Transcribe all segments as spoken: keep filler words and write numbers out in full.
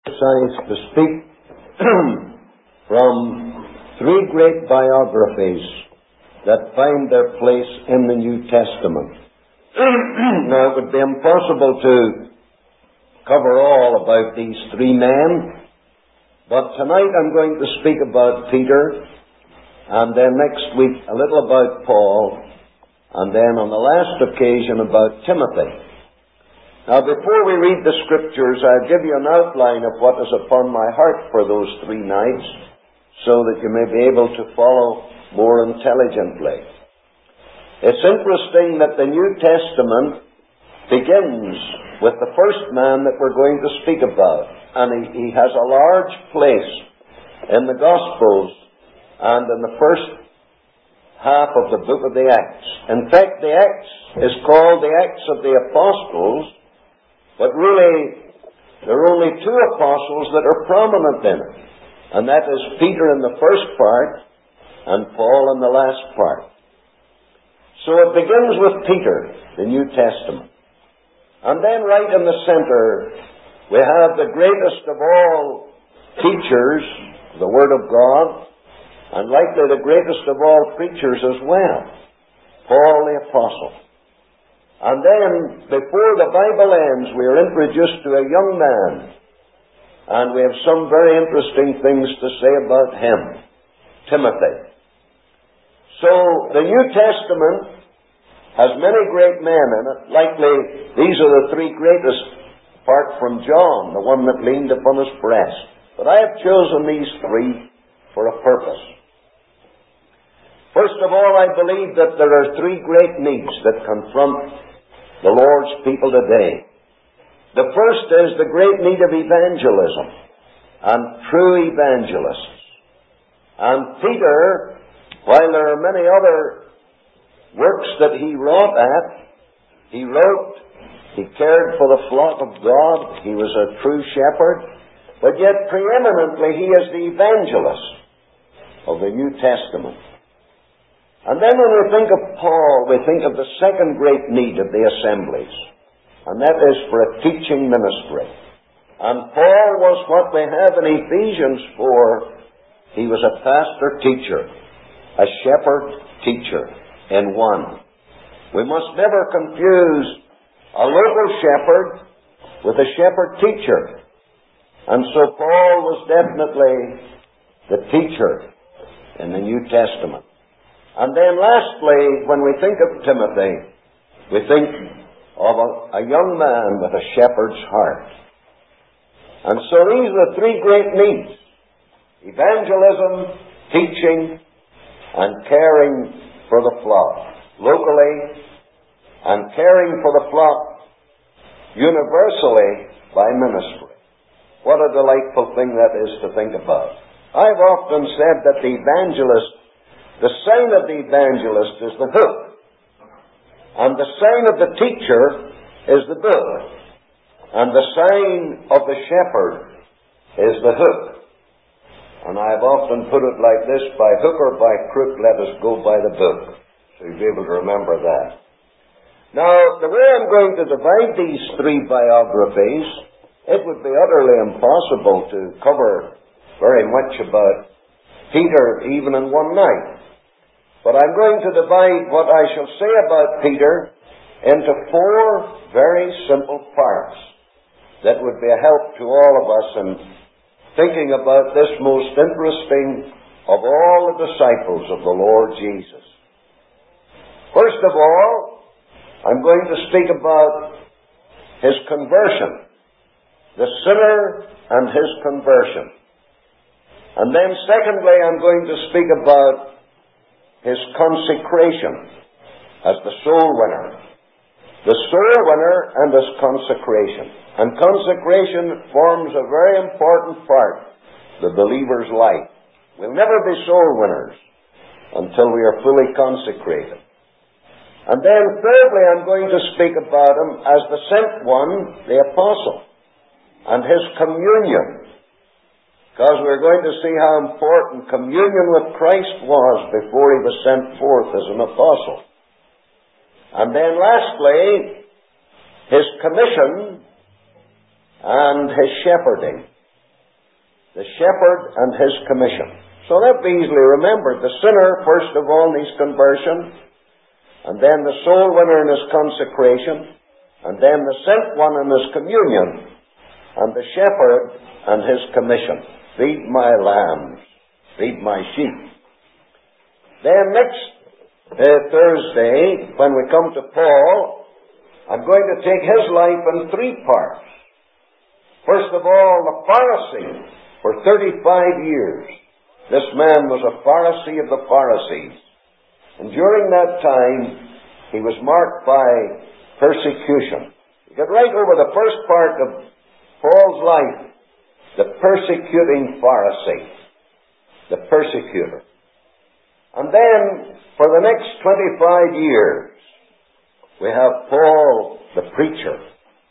Science to speak from three great biographies that find their place in the New Testament. Now, it would be impossible to cover all about these three men, but tonight I'm going to speak about Peter, and then next week a little about Paul, and then on the last occasion about Timothy. Now, before we read the Scriptures, I'll give you an outline of what is upon my heart for those three nights, so that you may be able to follow more intelligently. It's interesting that the New Testament begins with the first man that we're going to speak about, and he, he has a large place in the Gospels and in the first half of the book of the Acts. In fact, the Acts is called the Acts of the Apostles, but really, there are only two apostles that are prominent in it. And that is Peter in the first part and Paul in the last part. So it begins with Peter, the New Testament. And then right in the center, we have the greatest of all teachers, the Word of God, and likely the greatest of all preachers as well, Paul the Apostle. And then, before the Bible ends, we are introduced to a young man. And we have some very interesting things to say about him, Timothy. So, the New Testament has many great men in it. Likely, these are the three greatest, apart from John, the one that leaned upon his breast. But I have chosen these three for a purpose. First of all, I believe that there are three great needs that confront the Lord's people today. The first is the great need of evangelism and true evangelists. And Peter, while there are many other works that he wrought at, he wrote, he cared for the flock of God, he was a true shepherd, but yet preeminently he is the evangelist of the New Testament. And then when we think of Paul, we think of the second great need of the assemblies, and that is for a teaching ministry. And Paul was what we have in Ephesians four. He was a pastor-teacher, a shepherd-teacher in one. We must never confuse a local shepherd with a shepherd-teacher. And so Paul was definitely the teacher in the New Testament. And then lastly, when we think of Timothy, we think of a, a young man with a shepherd's heart. And so these are the three great needs: evangelism, teaching, and caring for the flock locally, and caring for the flock universally by ministry. What a delightful thing that is to think about. I've often said that the evangelist The sign of the evangelist is the hook, and the sign of the teacher is the book, and the sign of the shepherd is the hook. And I've often put it like this: by hook or by crook, let us go by the book. So you'll be able to remember that. Now, the way I'm going to divide these three biographies, it would be utterly impossible to cover very much about Peter even in one night. But I'm going to divide what I shall say about Peter into four very simple parts that would be a help to all of us in thinking about this most interesting of all the disciples of the Lord Jesus. First of all, I'm going to speak about his conversion, the sinner and his conversion. And then secondly, I'm going to speak about his consecration as the soul winner. The soul winner and his consecration. And consecration forms a very important part of the believer's life. We'll never be soul winners until we are fully consecrated. And then thirdly, I'm going to speak about him as the sent one, the apostle, and his communion. Because we're going to see how important communion with Christ was before he was sent forth as an apostle. And then lastly, his commission and his shepherding. the shepherd and his commission. So that be easily remembered. The sinner, first of all, needs conversion, and then the soul winner in his consecration, and then the sent one in his communion, and the shepherd and his commission. Feed my lambs, feed my sheep. Then next uh, Thursday, when we come to Paul, I'm going to take his life in three parts. First of all, the Pharisee. For thirty-five years, this man was a Pharisee of the Pharisees. And during that time, he was marked by persecution. You get right over the first part of Paul's life, the persecuting Pharisee, the persecutor. And then, for the next twenty-five years, we have Paul, the preacher.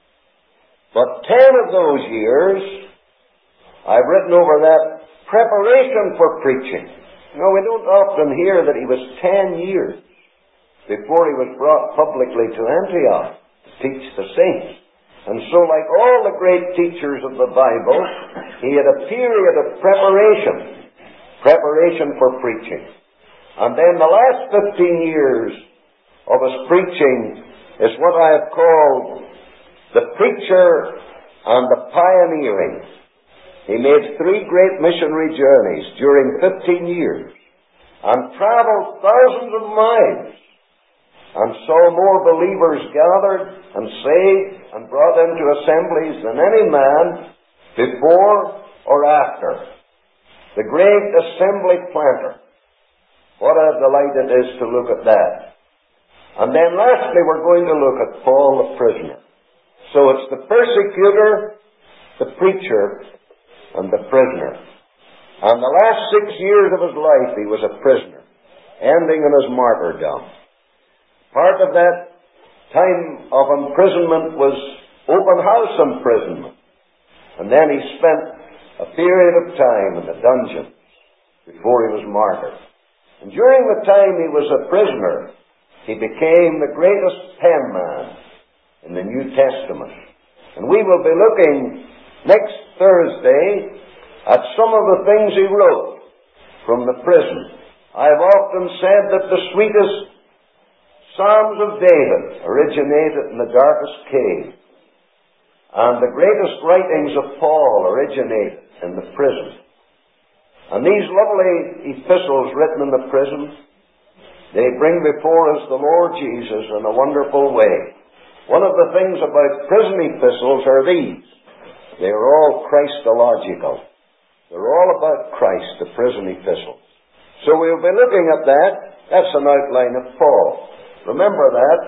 But ten of those years, I've written over that preparation for preaching. You know, we don't often hear that he was ten years before he was brought publicly to Antioch to teach the saints. And so, like all the great teachers of the Bible, he had a period of preparation, preparation for preaching. And then the last fifteen years of his preaching is what I have called the preacher and the pioneering. He made three great missionary journeys during fifteen years and traveled thousands of miles and saw more believers gathered and saved and brought into assemblies than any man before or after. The great assembly planter. What a delight it is to look at that. And then lastly, we're going to look at Paul the prisoner. So it's the persecutor, the preacher, and the prisoner. And the last six years of his life he was a prisoner, ending in his martyrdom. Part of that time of imprisonment was open house imprisonment. And then he spent a period of time in the dungeon before he was martyred. And during the time he was a prisoner, he became the greatest penman in the New Testament. And we will be looking next Thursday at some of the things he wrote from the prison. I have often said that the sweetest Psalms of David originated in the darkest cave, and the greatest writings of Paul originated in the prison. And these lovely epistles written in the prison, they bring before us the Lord Jesus in a wonderful way. One of the things about prison epistles are these. They are all Christological. They're all about Christ, the prison epistles. So we'll be looking at that. That's an outline of Paul. Remember that.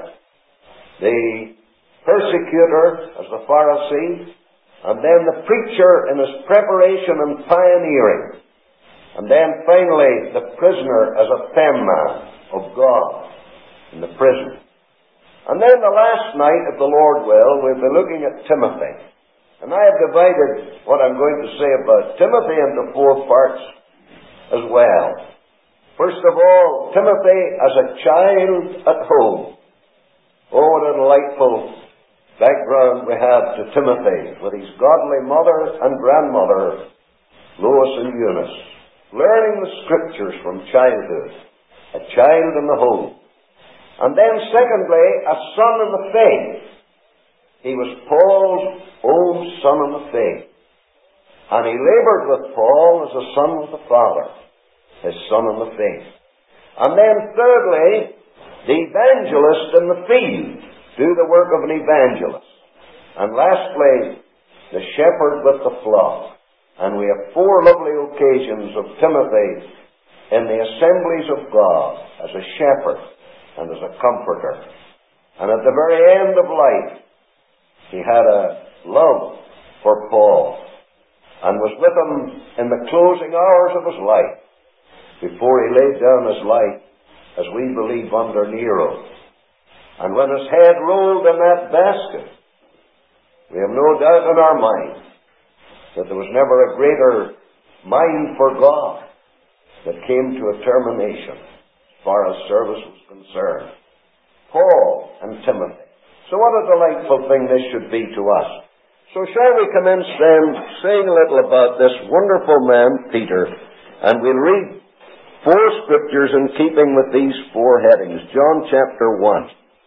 The persecutor as the Pharisee, and then the preacher in his preparation and pioneering, and then finally the prisoner as a penman of God in the prison. And then the last night, if the Lord will, we'll be looking at Timothy. And I have divided what I'm going to say about Timothy into four parts as well. First of all, Timothy as a child at home. Oh, what a delightful background we have to Timothy with his godly mother and grandmother, Lois and Eunice, learning the Scriptures from childhood, a child in the home. And then secondly, a son in the faith. He was Paul's own son in the faith. And he labored with Paul as a son with the Father, his son in the faith. And then thirdly, the evangelist in the field, do the work of an evangelist. And lastly, the shepherd with the flock. And we have four lovely occasions of Timothy in the assemblies of God as a shepherd and as a comforter. And at the very end of life, he had a love for Paul and was with him in the closing hours of his life before he laid down his life, as we believe, under Nero. And when his head rolled in that basket, we have no doubt in our mind that there was never a greater mind for God that came to a termination as far as service was concerned. Paul and Timothy. So what a delightful thing this should be to us. So shall we commence then saying a little about this wonderful man, Peter, and we'll read four scriptures in keeping with these four headings. John chapter one.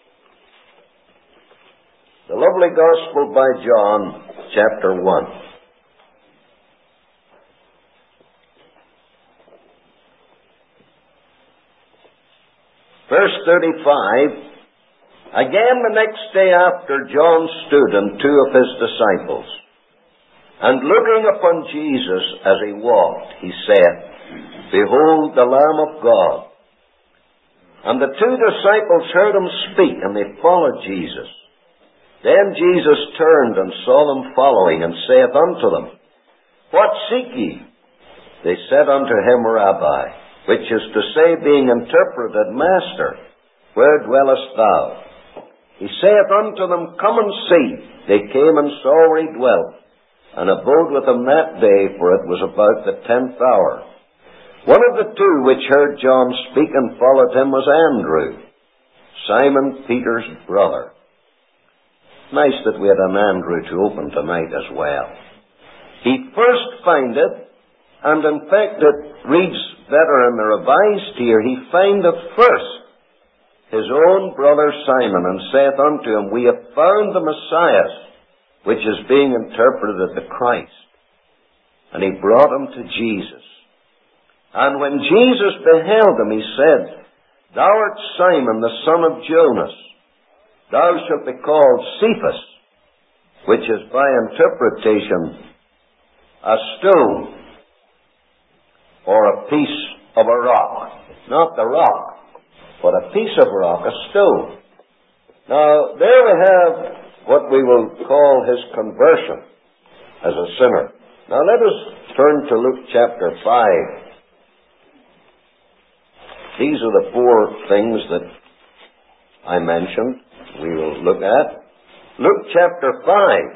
The lovely Gospel by John chapter one. Verse thirty-five. Again the next day after, John stood and two of his disciples, and looking upon Jesus as he walked, he said, Behold the Lamb of God. And the two disciples heard him speak, and they followed Jesus. Then Jesus turned and saw them following, and saith unto them, What seek ye? They said unto him, Rabbi, which is to say, being interpreted, Master, where dwellest thou? He saith unto them, Come and see. They came and saw where he dwelt, and abode with him that day, for it was about the tenth hour. One of the two which heard John speak and followed him was Andrew, Simon Peter's brother. Nice that we had an Andrew to open tonight as well. He first findeth, and in fact it reads better in the Revised here, he findeth first his own brother Simon, and saith unto him, We have found the Messiah, which is being interpreted the Christ. And he brought him to Jesus. And when Jesus beheld him, he said, Thou art Simon, the son of Jonas. Thou shalt be called Cephas, which is by interpretation a stone, or a piece of a rock. Not the rock, but a piece of rock, a stone. Now, there we have what we will call his conversion as a sinner. Now, let us turn to Luke chapter five. These are the four things that I mentioned we will look at. Luke chapter five.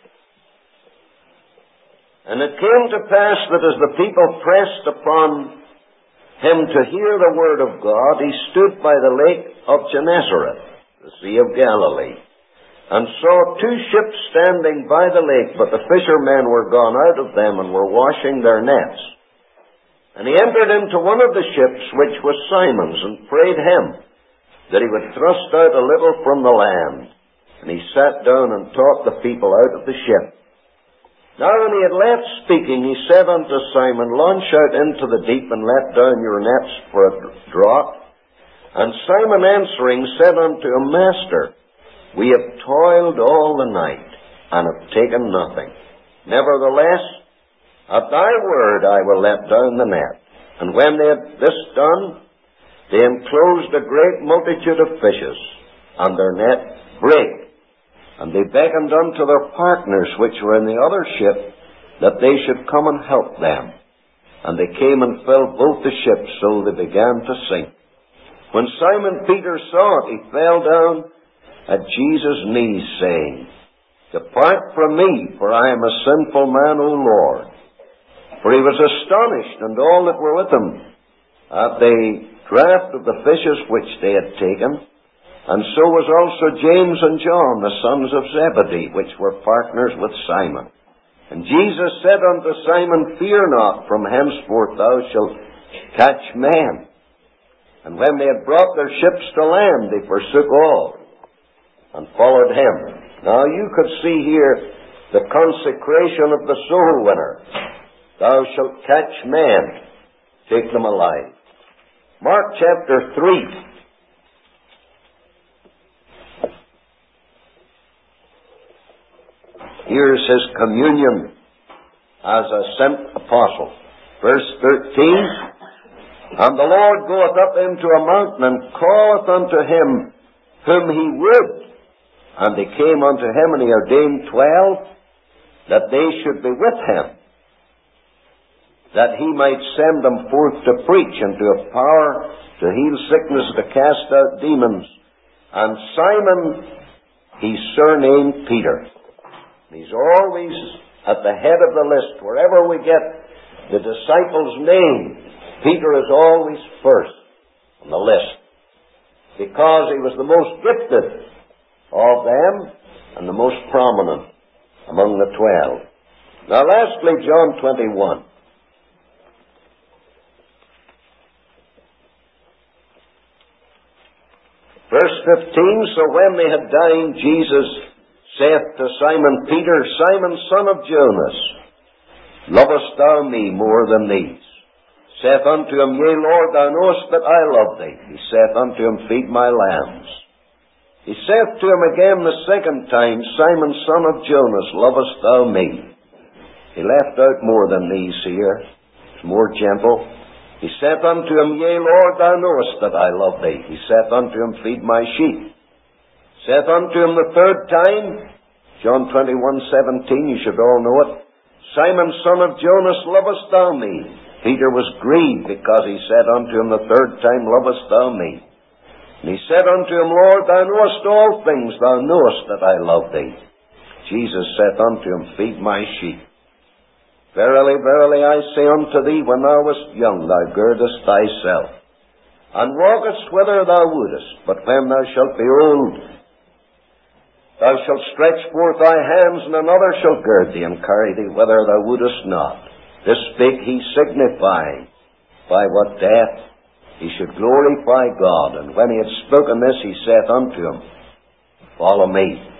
And it came to pass that as the people pressed upon him to hear the word of God, he stood by the lake of Gennesaret, the Sea of Galilee, and saw two ships standing by the lake, but the fishermen were gone out of them and were washing their nets. And he entered into one of the ships, which was Simon's, and prayed him that he would thrust out a little from the land. And he sat down and taught the people out of the ship. Now when he had left speaking, he said unto Simon, Launch out into the deep, and let down your nets for a draught. And Simon answering said unto him, Master, we have toiled all the night, and have taken nothing. Nevertheless, at thy word I will let down the net. And when they had this done, they enclosed a great multitude of fishes, and their net brake. And they beckoned unto their partners which were in the other ship, that they should come and help them. And they came and filled both the ships, so they began to sink. When Simon Peter saw it, he fell down at Jesus' knees, saying, Depart from me, for I am a sinful man, O Lord. For he was astonished, and all that were with him, at the draught of the fishes which they had taken. And so was also James and John, the sons of Zebedee, which were partners with Simon. And Jesus said unto Simon, Fear not, from henceforth thou shalt catch men. And when they had brought their ships to land, they forsook all, and followed him. Now you could see here the consecration of the soul winner. Thou shalt catch men, take them alive. Mark chapter three. Here's his communion as a sent apostle. Verse thirteen, And the Lord goeth up into a mountain, and calleth unto him whom he would. And they came unto him, and he ordained twelve, that they should be with him, that he might send them forth to preach, and to have power to heal sickness, to cast out demons. And Simon he surnamed Peter. He's always at the head of the list. Wherever we get the disciples' name, Peter is always first on the list, because he was the most gifted of them and the most prominent among the twelve. Now lastly, John twenty-one. Verse fifteen, so when they had dined, Jesus saith to Simon Peter, Simon, son of Jonas, lovest thou me more than these? Saith unto him, Yea, Lord, thou knowest that I love thee. He saith unto him, Feed my lambs. He saith to him again the second time, Simon, son of Jonas, lovest thou me? He left out more than these here. It's more gentle. He saith unto him, Yea, Lord, thou knowest that I love thee. He saith unto him, Feed my sheep. Saith unto him the third time, John twenty-one seventeen, you should all know it, Simon, son of Jonas, lovest thou me? Peter was grieved because he said unto him the third time, Lovest thou me? And he said unto him, Lord, thou knowest all things, thou knowest that I love thee. Jesus saith unto him, Feed my sheep. Verily, verily, I say unto thee, when thou wast young, thou girdest thyself, and walkest whither thou wouldest. But when thou shalt be old, thou shalt stretch forth thy hands, and another shall gird thee, and carry thee whither thou wouldest not. This spake he, signifying by what death he should glorify God. And when he had spoken this, he saith unto him, Follow me.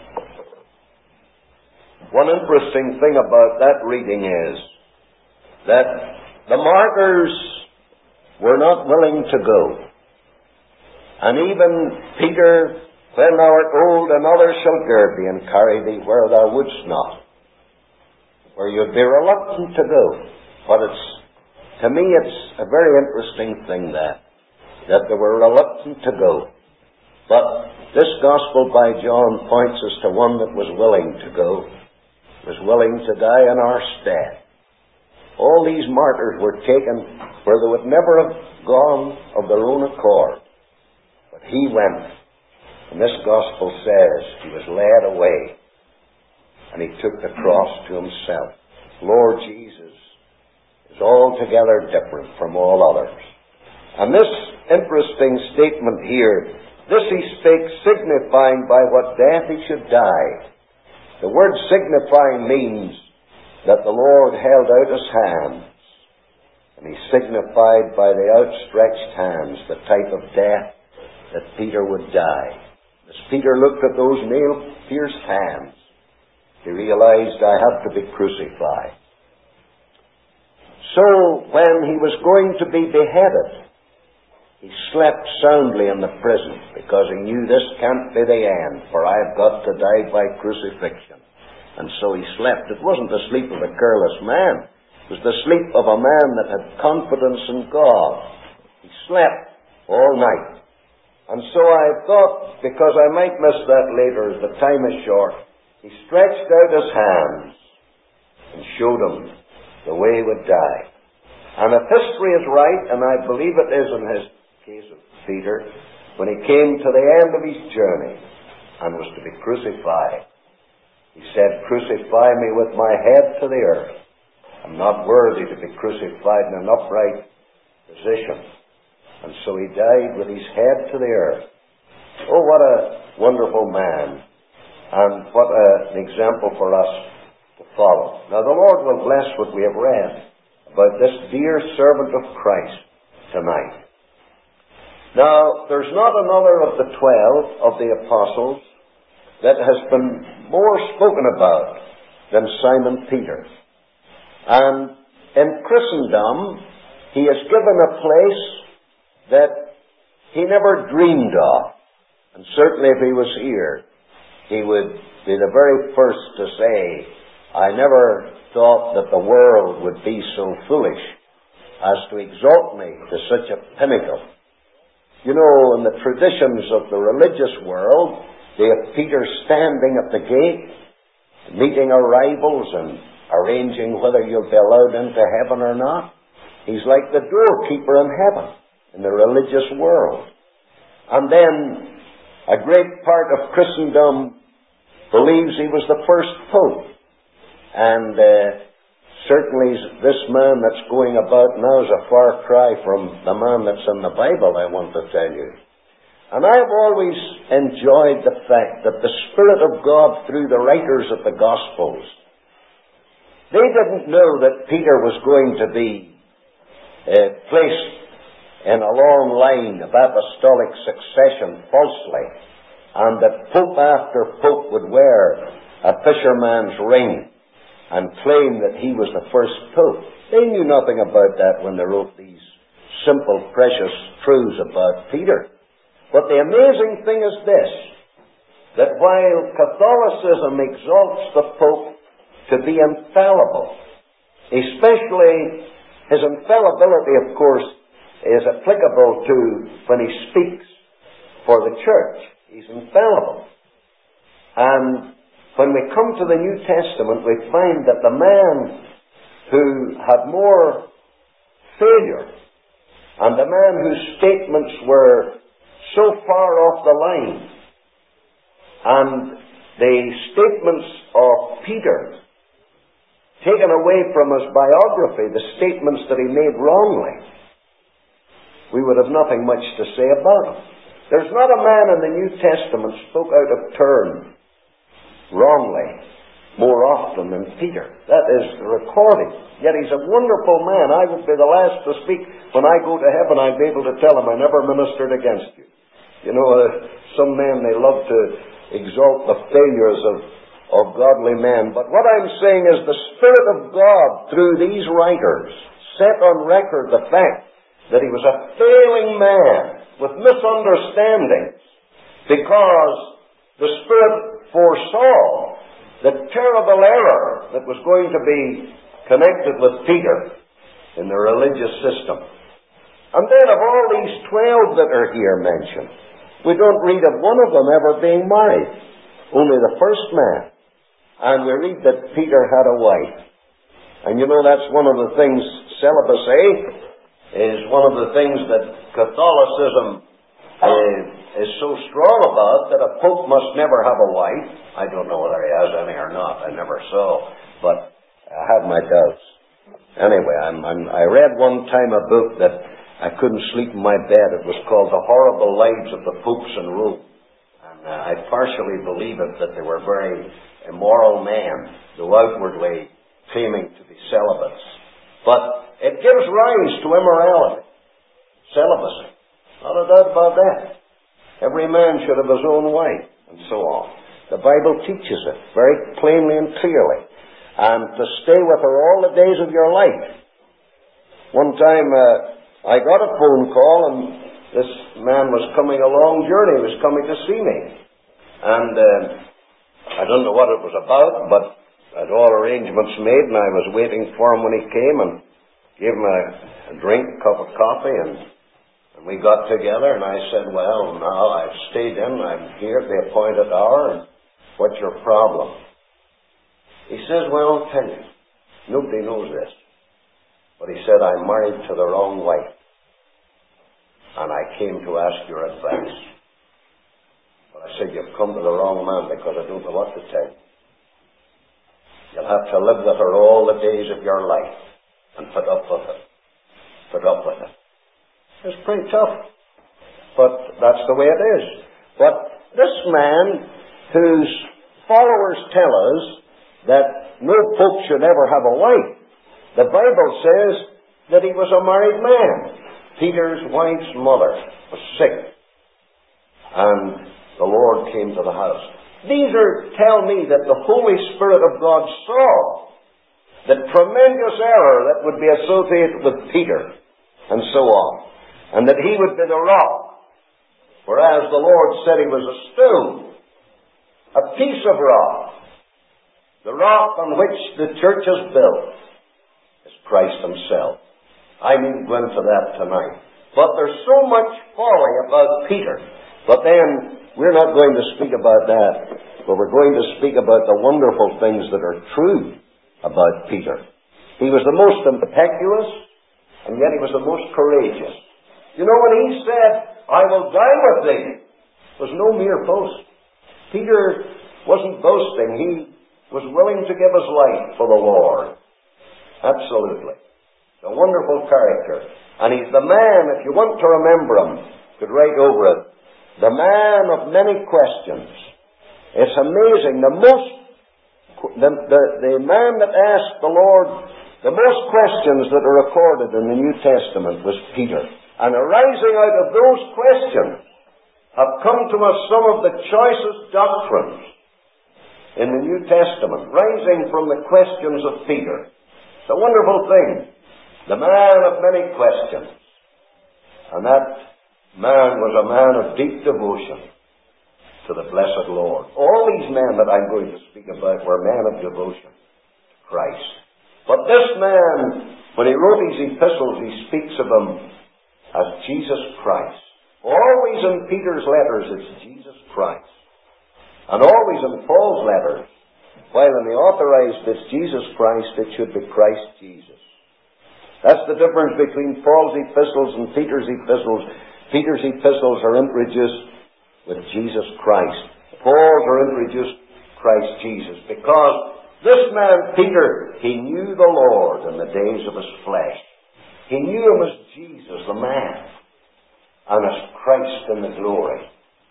One interesting thing about that reading is that the martyrs were not willing to go. And even Peter, when thou art old, another shall gird thee and carry thee where thou wouldst not. Where you'd be reluctant to go. But it's, to me, it's a very interesting thing that, that they were reluctant to go. But this Gospel by John points us to one that was willing to go. Was willing to die in our stead. All these martyrs were taken where they would never have gone of their own accord. But he went. And this Gospel says he was led away. And he took the cross to himself. Lord Jesus is altogether different from all others. And this interesting statement here, this he spake signifying by what death he should die. The word signifying means that the Lord held out his hands, and he signified by the outstretched hands the type of death that Peter would die. As Peter looked at those nail-pierced hands, he realized, I have to be crucified. So, when he was going to be beheaded, he slept soundly in the prison because he knew this can't be the end, for I've got to die by crucifixion. And so he slept. It wasn't the sleep of a careless man. It was the sleep of a man that had confidence in God. He slept all night. And so I thought, because I might miss that later as the time is short, he stretched out his hands and showed him the way he would die. And if history is right, and I believe it is in his case of Peter, when he came to the end of his journey and was to be crucified, he said, Crucify me with my head to the earth. I'm not worthy to be crucified in an upright position. And so he died with his head to the earth. Oh, what a wonderful man. And what a, an example for us to follow. Now the Lord will bless what we have read about this dear servant of Christ tonight. Now, there's not another of the twelve of the apostles that has been more spoken about than Simon Peter. And in Christendom, he is given a place that he never dreamed of. And certainly if he was here, he would be the very first to say, I never thought that the world would be so foolish as to exalt me to such a pinnacle. You know, in the traditions of the religious world, they have Peter standing at the gate, meeting arrivals and arranging whether you'll be allowed into heaven or not. He's like the doorkeeper in heaven, in the religious world. And then a great part of Christendom believes he was the first pope. And uh, certainly this man that's going about now is a far cry from the man that's in the Bible, I want to tell you. And I've always enjoyed the fact that the Spirit of God, through the writers of the Gospels, They didn't know that Peter was going to be uh, placed in a long line of apostolic succession falsely, and that pope after pope would wear a fisherman's ring and claim that he was the first pope. They knew nothing about that when they wrote these simple, precious truths about Peter. But the amazing thing is this, that while Catholicism exalts the pope to be infallible, especially his infallibility, of course, is applicable to when he speaks for the church. He's infallible. And when we come to the New Testament, we find that the man who had more failure, and the man whose statements were so far off the line, and the statements of Peter taken away from his biography, the statements that he made wrongly, we would have nothing much to say about him. There's not a man in the New Testament spoke out of turn wrongly more often than Peter. That is recorded. Yet he's a wonderful man. I would be the last to speak. When I go to heaven, I'd be able to tell him I never ministered against you. You know, uh, some men, they love to exalt the failures of, of godly men. But what I'm saying is the Spirit of God, through these writers, set on record the fact that he was a failing man with misunderstandings, because the Spirit foresaw the terrible error that was going to be connected with Peter in the religious system. And then of all these twelve that are here mentioned, we don't read of one of them ever being married. Only the first man. And we read that Peter had a wife. And you know, that's one of the things, celibacy is one of the things that Catholicism uh, is so strong about, that a pope must never have a wife. I don't know whether he has any or not. I never saw. But I have my doubts. Anyway, I'm, I'm, I read one time a book that I couldn't sleep in my bed. It was called The Horrible Lives of the Popes in Rome. And uh, I partially believe it, that they were very immoral men, though outwardly claiming to be celibates. But it gives rise to immorality. Celibacy. Not a doubt about that. Every man should have his own wife, and so on. The Bible teaches it very plainly and clearly. And to stay with her all the days of your life. One time, uh, I got a phone call, and this man was coming a long journey. He was coming to see me. And uh, I don't know what it was about, but I had all arrangements made, and I was waiting for him when he came, and gave him a, a drink, a cup of coffee, and, and we got together, and I said, well, now I've stayed in, I'm here at the appointed hour, and what's your problem? He says, well, I'll tell you, nobody knows this, but he said, I'm married to the wrong wife, and I came to ask your advice. But I said, you've come to the wrong man, because I don't know what to tell you. You'll have to live with her all the days of your life, and put up with it. Put up with it. It's pretty tough, but that's the way it is. But this man, whose followers tell us that no pope should ever have a wife, the Bible says that he was a married man. Peter's wife's mother was sick, and the Lord came to the house. These are, tell me that the Holy Spirit of God saw the tremendous error that would be associated with Peter, and so on, and that he would be the rock, whereas the Lord said he was a stone, a piece of rock. The rock on which the church is built is Christ himself. I needn't go into that tonight. But there's so much folly about Peter. But then, we're not going to speak about that, but we're going to speak about the wonderful things that are true about Peter. He was the most impetuous, and yet he was the most courageous. You know, when he said, I will die with thee, it was no mere boast. Peter wasn't boasting. He was willing to give his life for the Lord. Absolutely. A wonderful character. And he's the man, if you want to remember him, could write over it, the man of many questions. It's amazing. The most the, the, the man that asked the Lord the most questions that are recorded in the New Testament was Peter. And arising out of those questions have come to us some of the choicest doctrines in the New Testament, rising from the questions of Peter. It's a wonderful thing. The man of many questions. And that man was a man of deep devotion to the blessed Lord. All these men that I'm going to speak about were men of devotion to Christ. But this man, when he wrote his epistles, he speaks of him as Jesus Christ. Always in Peter's letters, it's Jesus Christ. And always in Paul's letters, while in the authorized it's Jesus Christ, it should be Christ Jesus. That's the difference between Paul's epistles and Peter's epistles. Peter's epistles are introduced with Jesus Christ. Paul's are introduced Christ Jesus. Because this man, Peter, he knew the Lord in the days of his flesh. He knew him as Jesus, the man, and as Christ in the glory.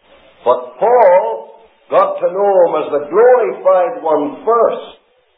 But Paul got to know him as the glorified one first,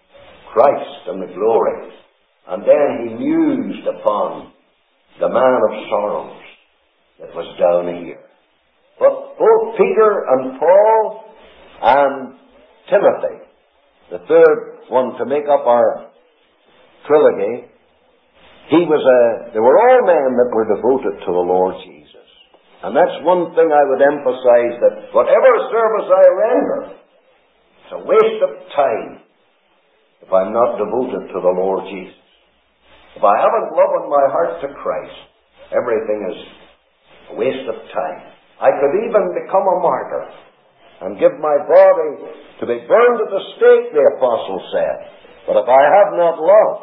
Christ in the glory. And then he mused upon the man of sorrows that was down here. But both Peter and Paul and Timothy, the third one to make up our trilogy, he was a, they were all men that were devoted to the Lord Jesus. And that's one thing I would emphasize, that whatever service I render, it's a waste of time if I'm not devoted to the Lord Jesus. If I haven't love in my heart to Christ, everything is a waste of time. I could even become a martyr and give my body to be burned at the stake, the apostle said. But if I have not love,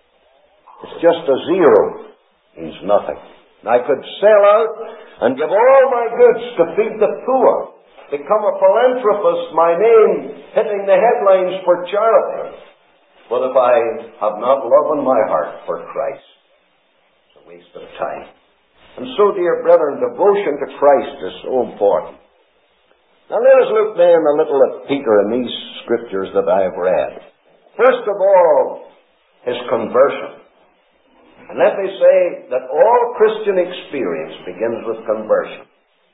it's just a zero. It means nothing. And I could sell out and give all my goods to feed the poor, become a philanthropist, my name hitting the headlines for charity. But if I have not love in my heart for Christ, it's a waste of time. And so, dear brethren, devotion to Christ is so important. Now let us look then a little at Peter in these scriptures that I have read. First of all, his conversion. And let me say that all Christian experience begins with conversion.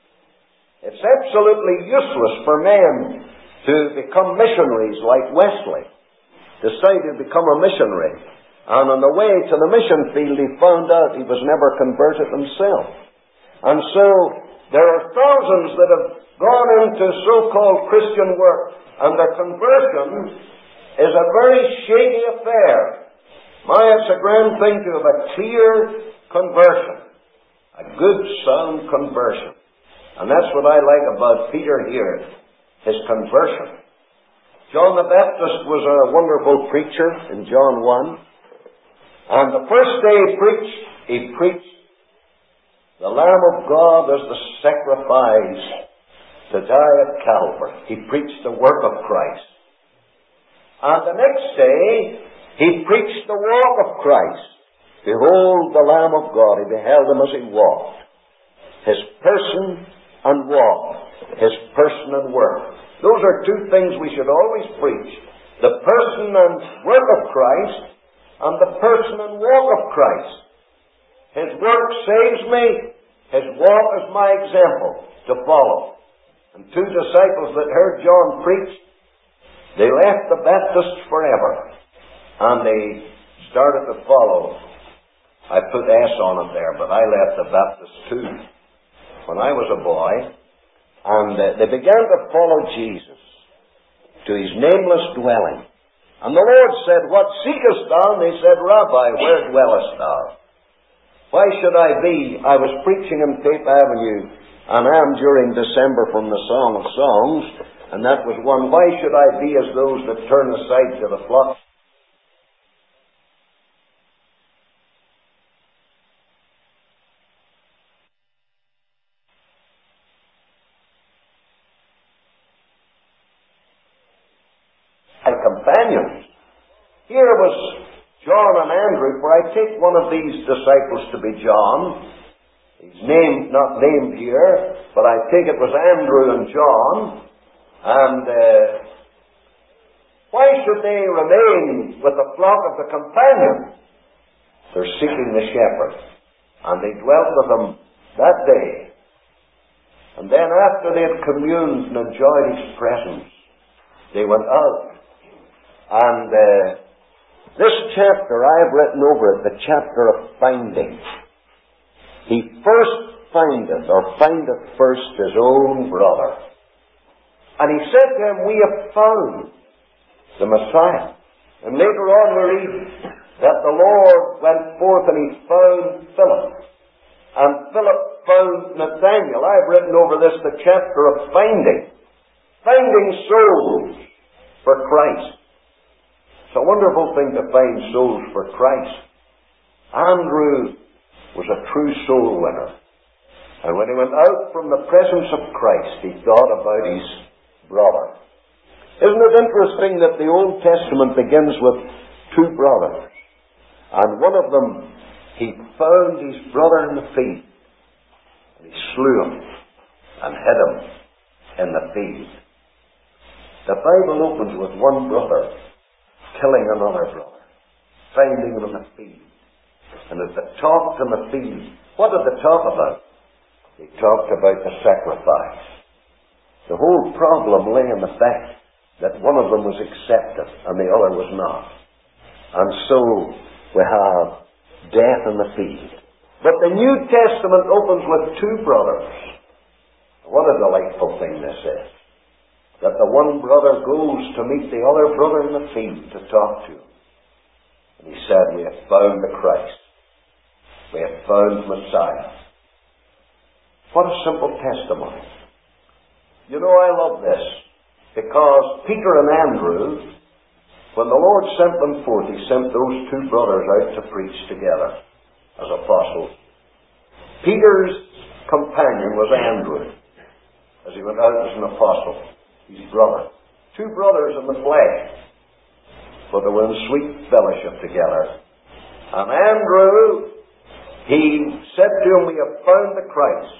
It's absolutely useless for men to become missionaries like Wesley. Decided to become a missionary. And on the way to the mission field, he found out he was never converted himself. And so, there are thousands that have gone into so-called Christian work, and their conversion is a very shaky affair. My, it's a grand thing to have a clear conversion. A good, sound conversion. And that's what I like about Peter here, his conversion. John the Baptist was a wonderful preacher in John one. And the first day he preached, he preached the Lamb of God as the sacrifice to die at Calvary. He preached the work of Christ. And the next day, he preached the walk of Christ. Behold the Lamb of God. He beheld him as he walked. His person and walk. His person and work. Those are two things we should always preach. The person and work of Christ, and the person and walk of Christ. His work saves me. His walk is my example to follow. And two disciples that heard John preach, they left the Baptists forever. And they started to follow. I put S on it there, but I left the Baptists too when I was a boy. And uh, they began to follow Jesus to his nameless dwelling. And the Lord said, what seekest thou? And they said, Rabbi, where dwellest thou? Why should I be? I was preaching in Cape Avenue, and am during December from the Song of Songs, and that was one. Why should I be as those that turn aside to the flock? My companions. Here was John and Andrew, for I take one of these disciples to be John. He's named, not named here, but I take it was Andrew and John. And uh, Why should they remain with the flock of the companion? They're seeking the shepherd. And they dwelt with him that day. And then after they had communed and enjoyed his presence, they went out. And uh, this chapter, I have written over it, the chapter of finding. He first findeth, or findeth first his own brother. And he said to him, we have found the Messiah. And later on we read that the Lord went forth and he found Philip. And Philip found Nathanael. I have written over this the chapter of finding. Finding souls for Christ. It's a wonderful thing to find souls for Christ. Andrew was a true soul winner. And when he went out from the presence of Christ, he thought about his brother. Isn't it interesting that the Old Testament begins with two brothers? And one of them, he found his brother in the field. And he slew him and hid him in the field. The Bible opens with one brother killing another brother, finding him in the field. And as they talked in the field, what did they talk about? They talked about the sacrifice. The whole problem lay in the fact that one of them was accepted and the other was not. And so we have death in the field. But the New Testament opens with two brothers. What a delightful thing this is. That the one brother goes to meet the other brother in the field to talk to him. And he said, we have found the Christ. We have found Messiah. What a simple testimony. You know, I love this. Because Peter and Andrew, when the Lord sent them forth, he sent those two brothers out to preach together as apostles. Peter's companion was Andrew, as he went out as an apostle, his brother. Two brothers in the flesh, but they were in sweet fellowship together. And Andrew, he said to him, we have found the Christ.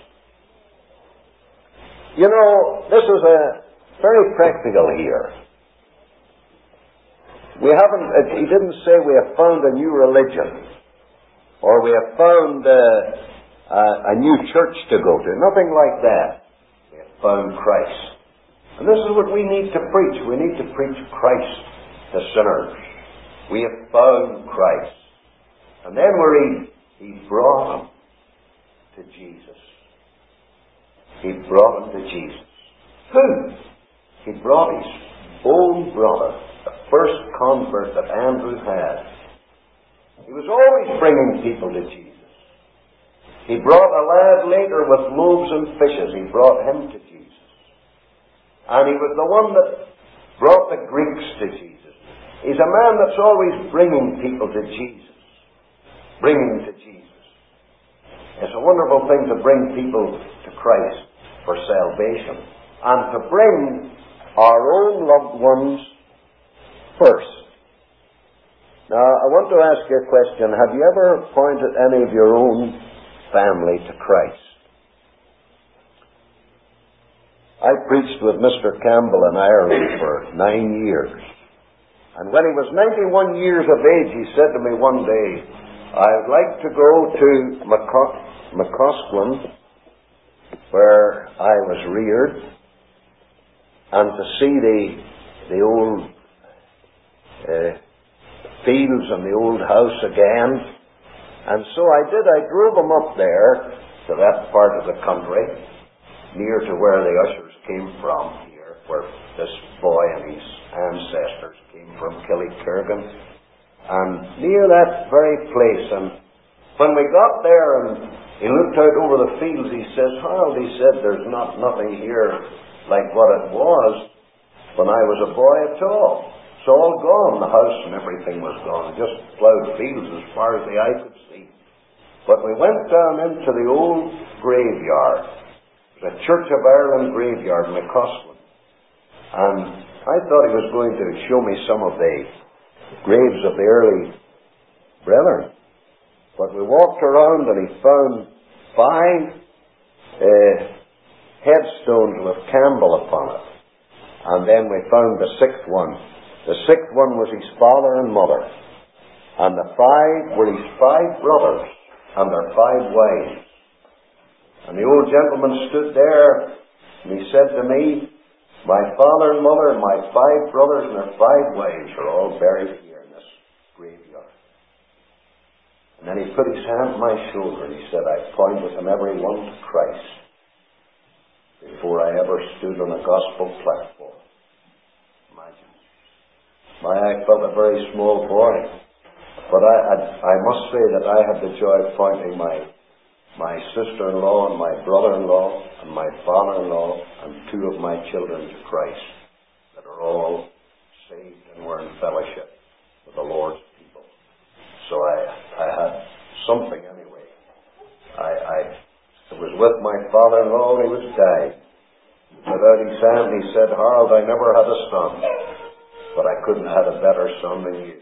You know, this is a very practical here. We haven't, he didn't say we have found a new religion, or we have found a, a, a new church to go to. Nothing like that. We have found Christ. And this is what we need to preach. We need to preach Christ to sinners. We have found Christ. And then we read, he brought him to Jesus. He brought him to Jesus. Who? He brought his own brother, the first convert that Andrew had. He was always bringing people to Jesus. He brought a lad later with loaves and fishes. He brought him to Jesus. And he was the one that brought the Greeks to Jesus. He's a man that's always bringing people to Jesus. Bringing to Jesus. It's a wonderful thing to bring people to Christ for salvation. And to bring our own loved ones first. Now, I want to ask you a question. Have you ever pointed any of your own family to Christ? I preached with Mister Campbell in Ireland for nine years. And when he was ninety-one years of age, he said to me one day, I would like to go to McCosklin, where I was reared, and to see the the old uh, fields and the old house again. And so I did. I drove him up there to that part of the country, near to where the ushers came from here, where this boy and his ancestors came from, Killykurgan, and near that very place. And when we got there and he looked out over the fields, he says, Harold, he said, there's not nothing here like what it was when I was a boy at all. It's all gone. The house and everything was gone. Just plowed fields as far as the eye could see. But we went down into the old graveyard. The Church of Ireland graveyard in McCosklin. And I thought he was going to show me some of the graves of the early brethren. But we walked around and he found five uh, headstones with Campbell upon it. And then we found the sixth one The sixth one was his father and mother. And the five were his five brothers and their five wives. And the old gentleman stood there, and he said to me, my father and mother and my five brothers and their five wives are all buried here in this graveyard. And then he put his hand on my shoulder and he said, I pointed them every one to Christ before I ever stood on a gospel platform. Imagine. My, I felt a very small boy. But I, I, I must say that I had the joy of pointing my, my sister-in-law and my brother-in-law and my father-in-law and two of my children to Christ, that are all saved and were in fellowship with the Lord's people. So I, I had something anyway. I, I was with my father-in-law and he was dying. Without his hand, he said, Harold, I never had a son, but I couldn't have had a better son than you.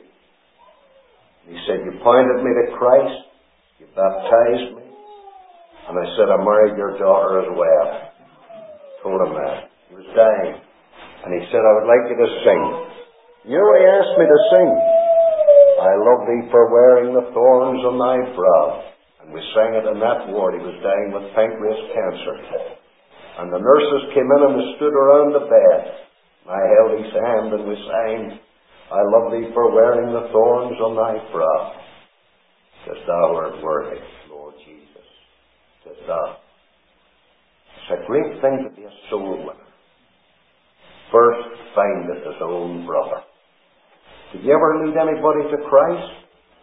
He said, you pointed me to Christ, you baptized me, and I said, I married your daughter as well. Told him that. He was dying. And he said, I would like you to sing. You know what he asked me to sing? I love thee for wearing the thorns on thy brow. And we sang it in that ward. He was dying with pancreas cancer. And the nurses came in and they stood around the bed. I held his hand and we sang, I love thee for wearing the thorns on thy brow, because thou art worthy, Lord Jesus, says thou. It's a great thing to be a soul winner. First, find it his own brother. Did you ever lead anybody to Christ?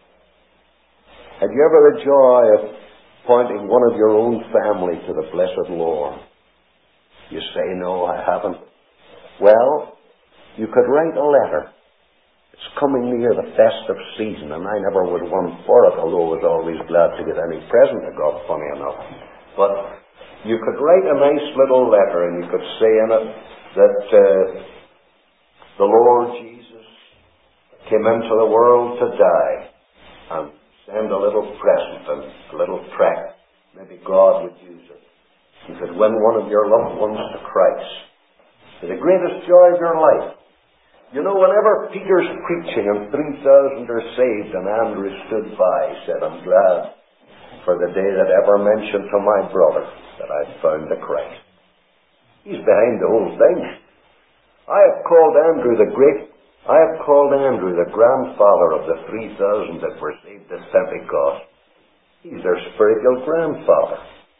Had you ever the joy of pointing one of your own family to the blessed Lord? You say, no, I haven't. Well, you could write a letter. It's coming near the festive season, and I never would want for it, although I was always glad to get any present I got, funny enough. But you could write a nice little letter, and you could say in it that uh, the Lord Jesus came into the world to die, and send a little present and a little tract. Maybe God would use it. You could win one of your loved ones to Christ. To the greatest joy of your life. You know, whenever Peter's preaching and three thousand are saved and Andrew stood by, he said, I'm glad for the day that ever mentioned to my brother that I'd found the Christ. He's behind the whole thing. I have called Andrew the great, I have called Andrew the grandfather of the three thousand that were saved at Pentecost. He's their spiritual grandfather.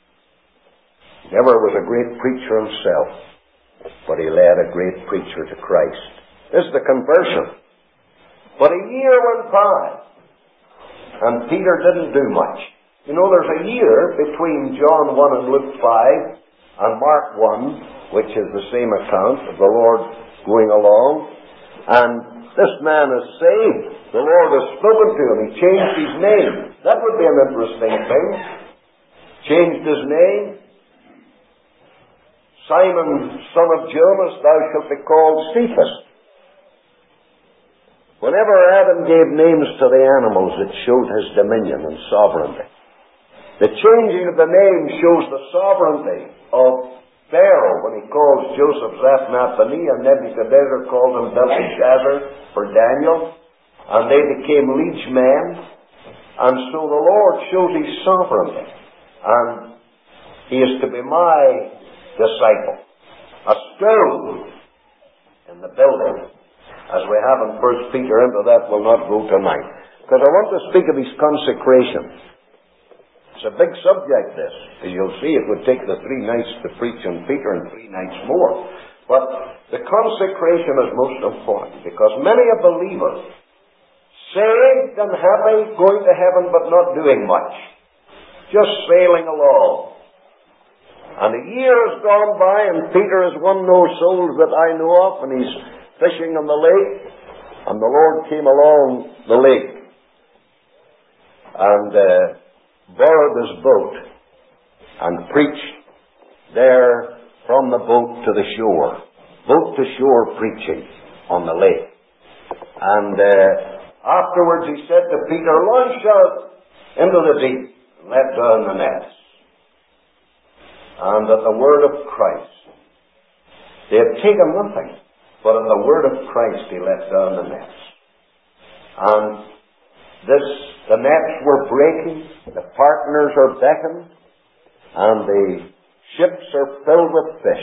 He never was a great preacher himself, but he led a great preacher to Christ. This is the conversion. But a year went by, and Peter didn't do much. You know, there's a year between John one and Luke five and Mark one, which is the same account of the Lord going along, and this man is saved. The Lord has spoken to him. He changed his name. That would be an interesting thing. Changed his name. Simon, son of Jonas, thou shalt be called Cephas. Whenever Adam gave names to the animals, it showed his dominion and sovereignty. The changing of the name shows the sovereignty of Pharaoh when he calls Joseph Zaphnath-Paneah, and Nebuchadnezzar called him Belteshazzar for Daniel, and they became liege men. And so the Lord shows his sovereignty, and he is to be my disciple. A stone in the building, as we have in First Peter. Into that will not go tonight, because I want to speak of his consecration. It's a big subject, this. As you'll see, it would take the three nights to preach on Peter and three nights more. But the consecration is most important, because many a believer, saved and happy, going to heaven but not doing much, just sailing along. And a year has gone by, and Peter has won no souls that I know of, and he's fishing on the lake, and the Lord came along the lake and uh, borrowed his boat and preached there from the boat to the shore, boat to shore preaching on the lake. And uh, afterwards he said to Peter, launch out into the deep and let down the nets. And at the word of Christ, they had taken nothing. but in the word of Christ he let down the nets. And this, the nets were breaking, the partners are beckoned, and the ships are filled with fish.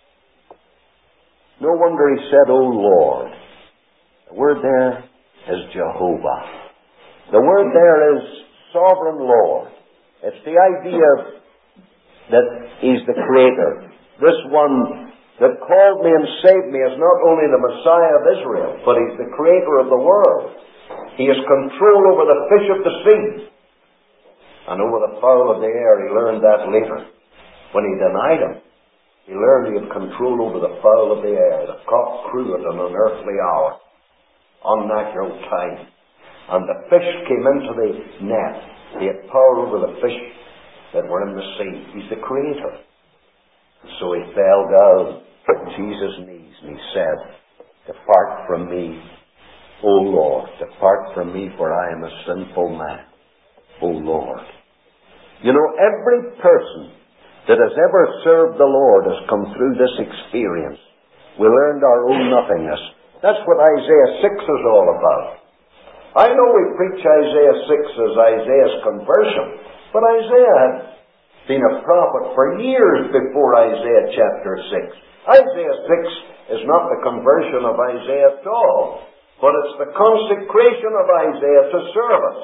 No wonder he said, O Lord. The word there is Jehovah. The word there is Sovereign Lord. It's the idea that he's the Creator. This one that called me and saved me is not only the Messiah of Israel, but he's the Creator of the world. He has control over the fish of the sea and over the fowl of the air. He learned that later. When he denied him, he learned he had control over the fowl of the air. The cock crew at an unearthly hour, unnatural time. And the fish came into the net. He had power over the fish that were in the sea. He's the Creator. So he fell down at Jesus' knees and he said, Depart from me, O Lord. Depart from me, for I am a sinful man, O Lord. You know, every person that has ever served the Lord has come through this experience. We learned our own nothingness. That's what Isaiah six is all about. I know we preach Isaiah six as Isaiah's conversion, but Isaiah had been a prophet for years before Isaiah chapter six. Isaiah six is not the conversion of Isaiah at all, but it's the consecration of Isaiah to service.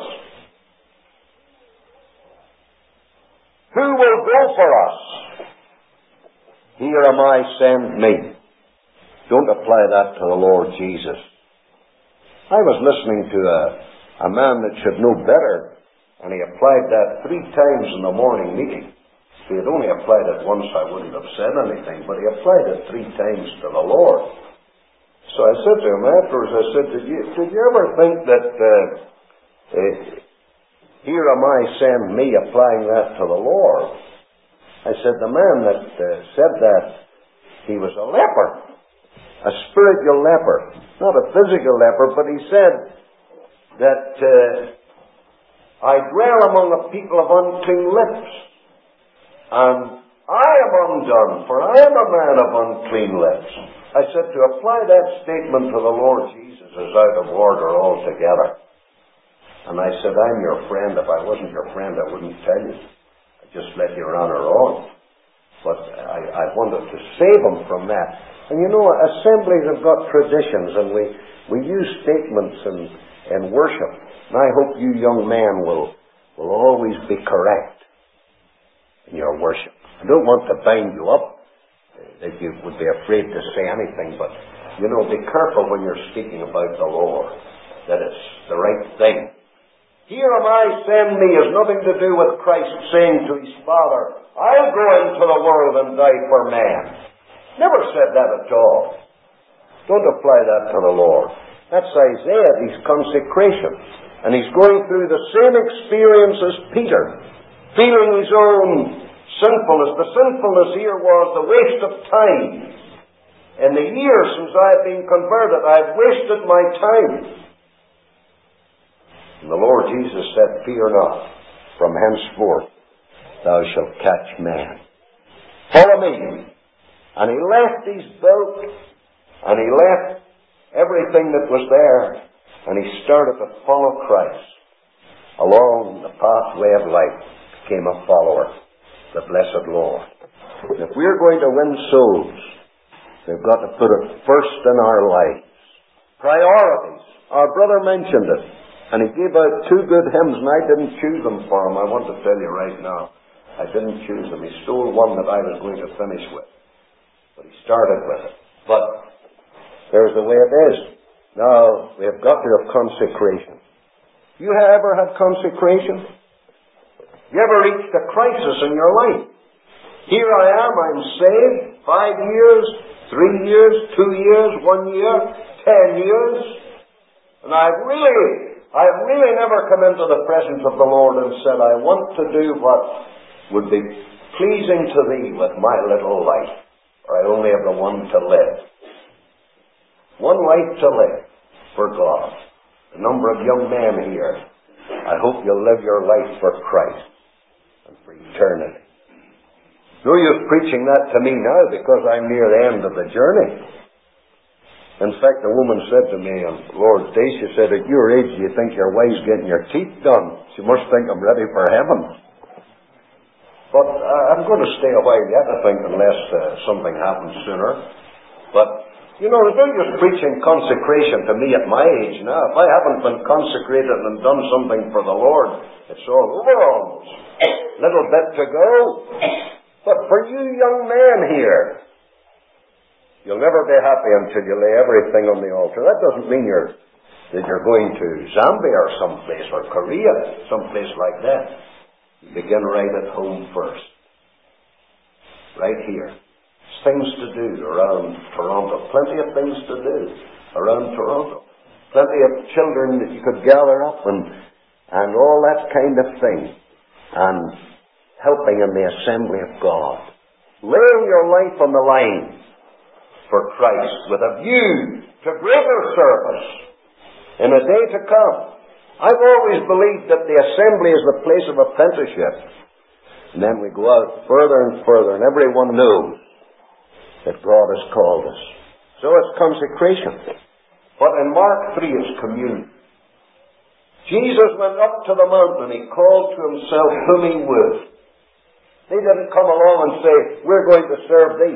Who will go for us? Here am I, send me. Don't apply that to the Lord Jesus. I was listening to a, a man that should know better, and he applied that three times in the morning meeting. If he had only applied it once, I wouldn't have said anything, but he applied it three times to the Lord. So I said to him afterwards, I said, did you, did you ever think that uh, uh, here am I, send me, applying that to the Lord? I said, the man that uh, said that, he was a leper. A spiritual leper, not a physical leper, but he said that uh, I dwell among a people of unclean lips, and I am undone, for I am a man of unclean lips. I said to apply that statement to the Lord Jesus is out of order altogether. And I said, I'm your friend. If I wasn't your friend, I wouldn't tell you. I'd just let you run her on. But I, I wanted to save him from that. And you know, assemblies have got traditions, and we, we use statements in, in worship. And I hope you young men will, will always be correct in your worship. I don't want to bind you up, that you would be afraid to say anything, but, you know, be careful when you're speaking about the Lord, that it's the right thing. Here am I, send me, has nothing to do with Christ saying to his Father, I'll go into the world and die for man. Never said that at all. Don't apply that to the Lord. That's Isaiah, his consecration. And he's going through the same experience as Peter, feeling his own sinfulness. The sinfulness here was the waste of time. In the years since I have been converted, I've wasted my time. And the Lord Jesus said, Fear not, from henceforth thou shalt catch men. Follow me. And he left his boat, and he left everything that was there, and he started to follow Christ along the pathway of life, became a follower, the blessed Lord. And if we're going to win souls, we've got to put it first in our lives. Priorities. Our brother mentioned it, and he gave out two good hymns, and I didn't choose them for him. I want to tell you right now, I didn't choose them. He stole one that I was going to finish with. But he started with it. But there's the way it is. Now, we have got to have consecration. You ever had consecration? You ever reached a crisis in your life? Here I am, I'm saved, five years, three years, two years, one year, ten years. And I've really, I've really never come into the presence of the Lord and said, I want to do what would be pleasing to thee with my little life. Or I only have the one to live. One life to live for God. A number of young men here, I hope you'll live your life for Christ and for eternity. No use preaching that to me now because I'm near the end of the journey. In fact, the woman said to me on Lord's Day, she said, at your age, do you think your wife's getting your teeth done? She must think I'm ready for heaven. But uh, I'm going to stay a while yet, I think, unless uh, something happens sooner. But, you know, they're just preaching consecration to me at my age now. If I haven't been consecrated and done something for the Lord, it's all over almost. Little bit to go. But for you young men here, you'll never be happy until you lay everything on the altar. That doesn't mean you're, that you're going to Zambia or someplace, or Korea, someplace like that. You begin right at home first. Right here. Things to do around Toronto. Plenty of things to do around Toronto. Plenty of children that you could gather up and, and all that kind of thing. And helping in the assembly of God. Laying your life on the line for Christ with a view to greater service in a day to come. I've always believed that the assembly is the place of apprenticeship. And then we go out further and further, and everyone knows that God has called us. So it's consecration. But in Mark three, it's communion. Jesus went up to the mountain and he called to himself whom he would. He didn't come along and say, we're going to serve thee.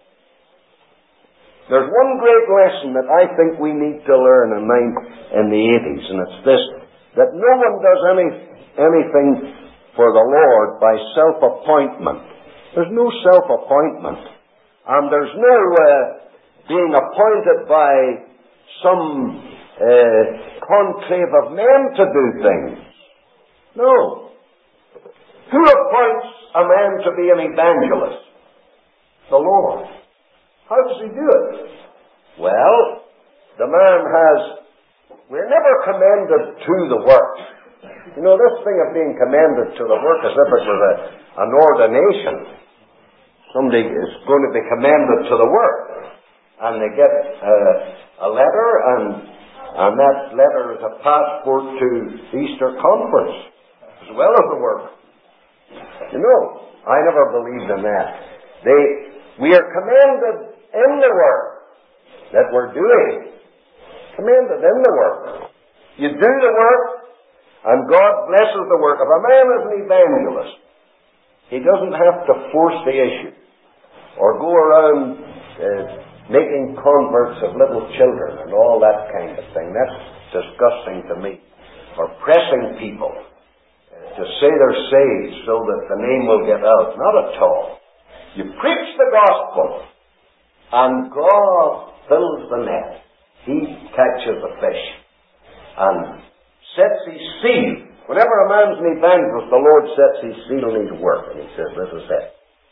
There's one great lesson that I think we need to learn in, in the eighties, and it's this, that no one does any, anything for the Lord by self-appointment. There's no self-appointment. And there's no uh, being appointed by some uh, conclave of men to do things. No. Who appoints a man to be an evangelist? The Lord. How does he do it? Well, the man has... We're never commended to the work. You know, this thing of being commended to the work as if it was a, an ordination. Somebody is going to be commended to the work. And they get uh, a letter, and, and that letter is a passport to the Easter Conference, as well as the work. You know, I never believed in that. They, we are commended in the work that we're doing. Commended in the work. You do the work, and God blesses the work. If a man is an evangelist, he doesn't have to force the issue, or go around uh, making converts of little children and all that kind of thing. That's disgusting to me. Or pressing people to say they're saved so that the name will get out. Not at all. You preach the gospel, and God fills the net. He catches the fish and sets his seal. Whenever a man's an evangelist, the Lord sets his seal on his work, and he says, this is it.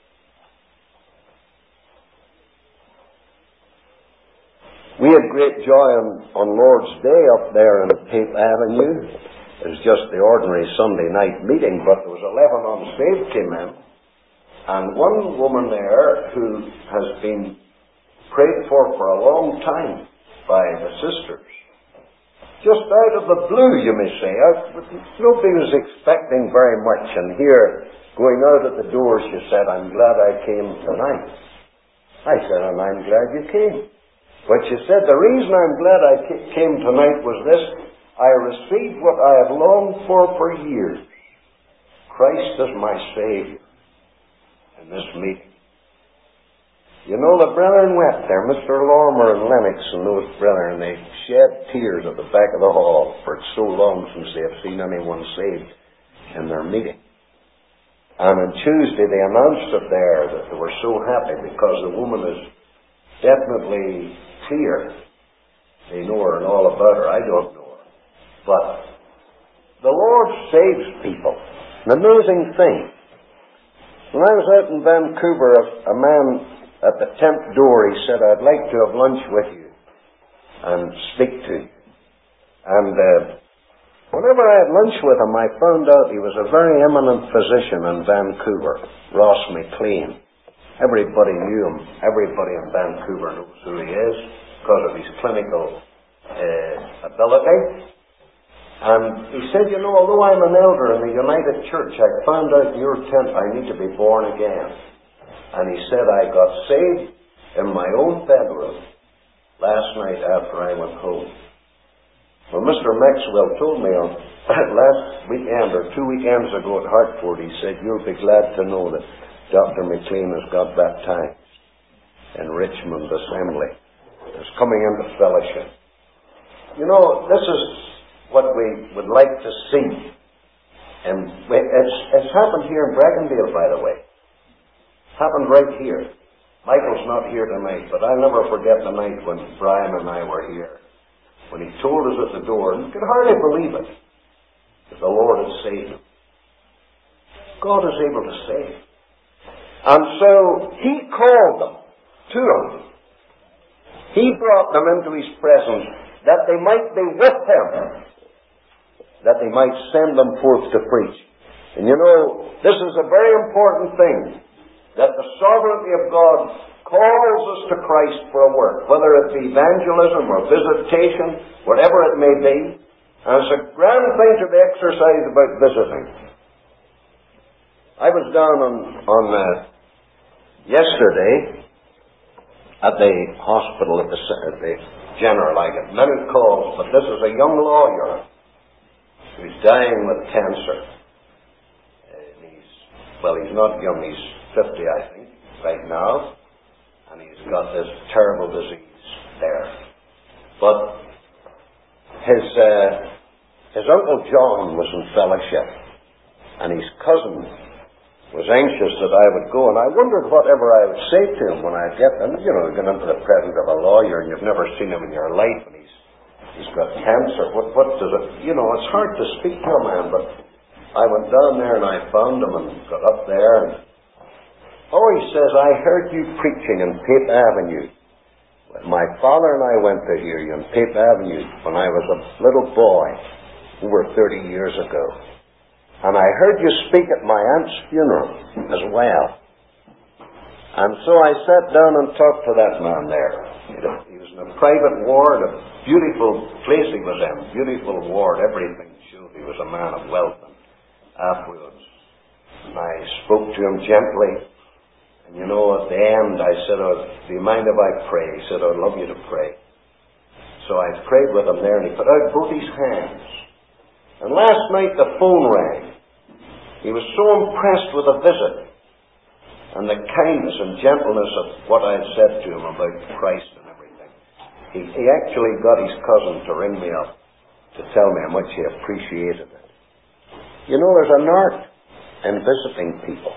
We had great joy on, on Lord's Day up there in Pape Avenue. It was just the ordinary Sunday night meeting, but there was eleven unsaved came in, and one woman there who has been prayed for for a long time by the sisters. Just out of the blue, you may say. I, nobody was expecting very much, and here, going out at the door, she said, I'm glad I came tonight. I said, and I'm glad you came. But she said, the reason I'm glad I came tonight was this, I received what I have longed for for years. Christ is my Savior in this meeting. You know, the brethren wept there, Mister Lorimer and Lennox and those brethren, they shed tears at the back of the hall, for it's so long since they have seen anyone saved in their meeting. And on Tuesday they announced it there that they were so happy because the woman is definitely clear. They know her and all about her. I don't know her. But the Lord saves people. An amazing thing. When I was out in Vancouver, a man at the tent door, he said, I'd like to have lunch with you and speak to you. And uh, whenever I had lunch with him, I found out he was a very eminent physician in Vancouver, Ross McLean. Everybody knew him. Everybody in Vancouver knows who he is because of his clinical uh, ability. And he said, you know, although I'm an elder in the United Church, I found out in your tent I need to be born again. And he said, I got saved in my own bedroom last night after I went home. Well, Mister Maxwell told me on last weekend or two weekends ago at Hartford, he said, you'll be glad to know that Doctor McLean has got baptized in Richmond Assembly. Is coming into fellowship. You know, this is what we would like to see. And it's, it's happened here in Bracondale, by the way. Happened right here. Michael's not here tonight, but I'll never forget the night when Brian and I were here. When he told us at the door, and you could hardly believe it, that the Lord had saved him. God is able to save. And so He called them to Him. He brought them into His presence that they might be with Him, that they might send them forth to preach. And you know, this is a very important thing, that the sovereignty of God calls us to Christ for a work, whether it be evangelism or visitation, whatever it may be. And it's a grand thing to be exercised about visiting. I was down on, on uh, yesterday at the hospital, at the, at the general. I get many calls, but this is a young lawyer who's dying with cancer. And he's, well, he's not young, he's fifty, I think, right now. And he's got this terrible disease there. But his uh, his Uncle John was in fellowship, and his cousin was anxious that I would go, and I wondered whatever I would say to him when I get them. You know, you get into the presence of a lawyer, and you've never seen him in your life, and he's he's got cancer. What what does it? You know, it's hard to speak to a man, but I went down there and I found him and got up there, and oh, he says, I heard you preaching in Pape Avenue. My father and I went to hear you in Pape Avenue when I was a little boy, over thirty years ago. And I heard you speak at my aunt's funeral as well. And so I sat down and talked to that man there. He was in a private ward, a beautiful place he was in, beautiful ward, everything showed he was a man of wealth and affluence. And I spoke to him gently. And you know, at the end, I said, oh, do you mind if I pray? He said, I'd love you to pray. So I prayed with him there, and he put out both his hands. And last night the phone rang. He was so impressed with the visit and the kindness and gentleness of what I had said to him about Christ and everything. He, he actually got his cousin to ring me up to tell me how much he appreciated it. You know, there's an art in visiting people.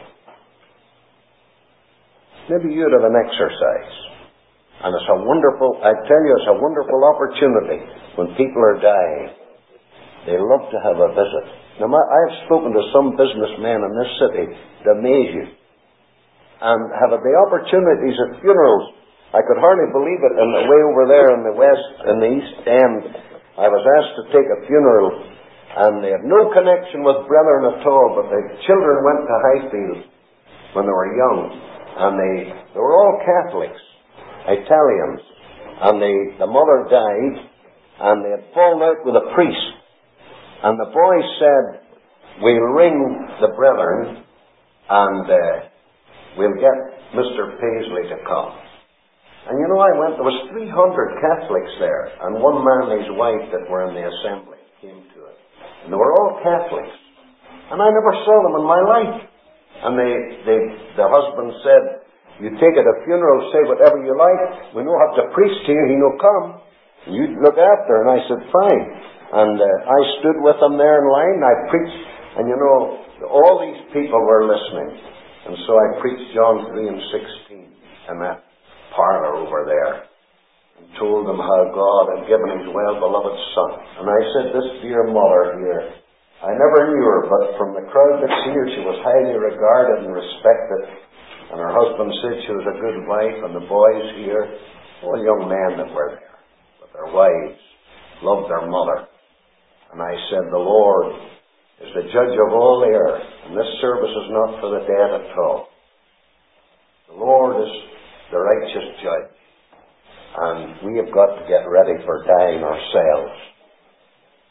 Maybe you'd have an exercise. And it's a wonderful, I tell you, it's a wonderful opportunity when people are dying. They love to have a visit. Now, my, I've spoken to some businessmen in this city that amaze you. And have the opportunities at funerals. I could hardly believe it. And way over there in the west, in the east end, I was asked to take a funeral. And they had no connection with brethren at all. But the children went to Highfield when they were young. And they, they were all Catholics, Italians. And they, the mother died, and they had fallen out with a priest. And the boy said, we'll ring the brethren, and uh, we'll get Mister Paisley to come. And you know, I went, there was three hundred Catholics there, and one man and his wife that were in the assembly came to it. And they were all Catholics. And I never saw them in my life. And they, they, the husband said, you take at a funeral, say whatever you like. We know have the priest here, he no come. You look after. And I said, fine. And uh, I stood with them there in line. I preached. And you know, all these people were listening. And so I preached John three and sixteen in that parlor over there. And told them how God had given His well-beloved Son. And I said, this dear mother here, I never knew her, but from the crowd that's here, she was highly regarded and respected. And her husband said she was a good wife, and the boys here, all young men that were there, but their wives loved their mother. And I said, the Lord is the judge of all the earth, and this service is not for the dead at all. The Lord is the righteous judge, and we have got to get ready for dying ourselves.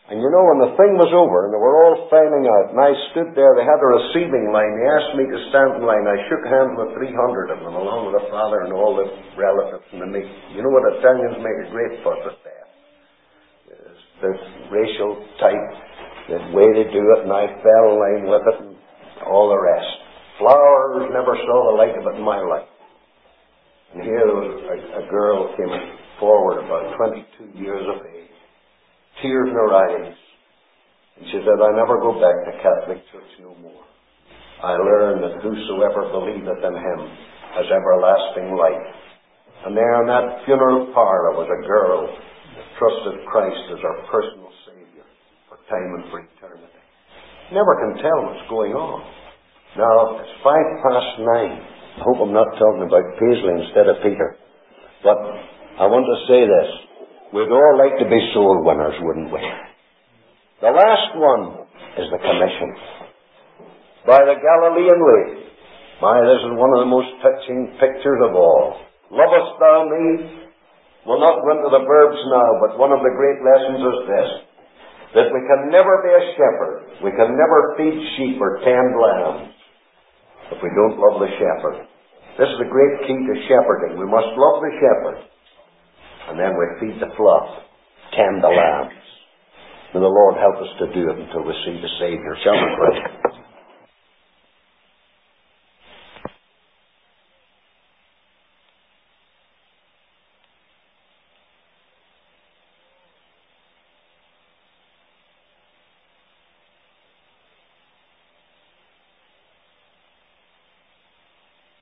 And you know, when the thing was over, and they were all filing out, and I stood there, they had a receiving line, they asked me to stand in line. I shook hands with three hundred of them, along with the father and all the relatives and the meat. You know what Italians make a great fuss at that. This racial type, the way they do it, and I fell in line with it, and all the rest. Flowers, never saw the like of it in my life. And here there was a, a girl came forward, about twenty-two years of age, tears in her eyes. And she said, I never go back to Catholic Church no more. I learned that whosoever believeth in him has everlasting life. And there in that funeral parlor was a girl that trusted Christ as her personal Savior for time and for eternity. Never can tell what's going on. Now, it's five past nine. I hope I'm not talking about Paisley instead of Peter. But I want to say this. We'd all like to be soul winners, wouldn't we? The last one is the commission. By the Galilean lady. My, this is one of the most touching pictures of all. Lovest thou me? We'll not go into the verbs now, but one of the great lessons is this. That we can never be a shepherd. We can never feed sheep or tend lambs if we don't love the shepherd. This is the great key to shepherding. We must love the shepherd. And then we feed the flock, tend the lambs. May the Lord help us to do it until we see the Savior. Shall we pray?